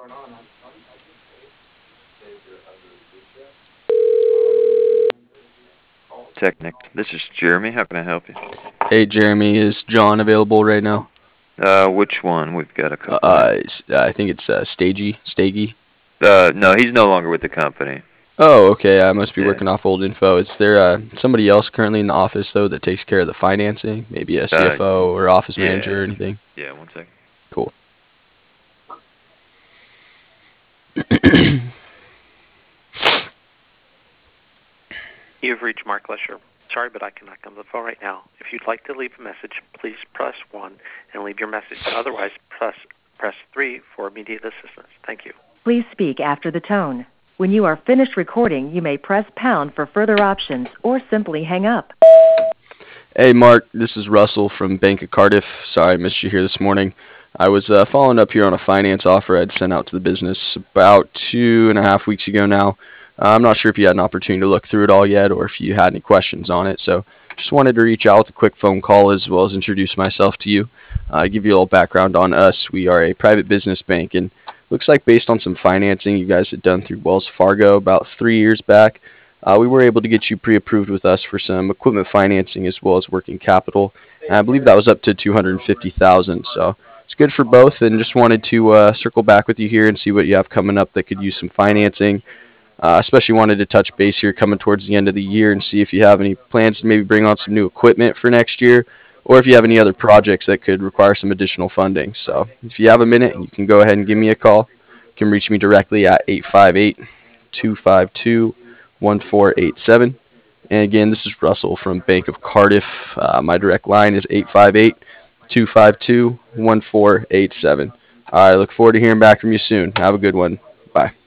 Technic. This is Jeremy. How can I help you? Hey, Jeremy, is John available right now? Which one? We've got a couple here. I think it's Stagey. No, he's no longer with the company. Oh, okay. I must be Yeah. working off old info. Is there somebody else currently in the office though that takes care of the financing? Maybe a CFO or office Yeah. manager or anything? Yeah, one second. Cool. You've reached Mark Lesher. Sorry, but I cannot come to the phone right now. If you'd like to leave a message, please press 1 and leave your message. Otherwise, press 3 for immediate assistance. Thank you. Please speak after the tone. When you are finished recording, you may press pound for further options or simply hang up. Hey, Mark, this is Russell from Bank of Cardiff. Sorry I missed you here this morning. I was following up here on a finance offer I'd sent out to the business about 2.5 weeks ago now. I'm not sure if you had an opportunity to look through it all yet or if you had any questions on it, so just wanted to reach out with a quick phone call as well as introduce myself to you. Give you a little background on us. We are a private business bank, and looks like based on some financing you guys had done through Wells Fargo about 3 years back, we were able to get you pre-approved with us for some equipment financing as well as working capital. And I believe that was up to $250,000. So it's good for both. And just wanted to circle back with you here and see what you have coming up that could use some financing. Especially wanted to touch base here coming towards the end of the year and see if you have any plans to maybe bring on some new equipment for next year, or if you have any other projects that could require some additional funding. So if you have a minute, you can go ahead and give me a call. You can reach me directly at 858-252-1487. And again, this is Russell from Bank of Cardiff. My direct line is 858-252-1487. I look forward to hearing back from you soon. Have a good one. Bye.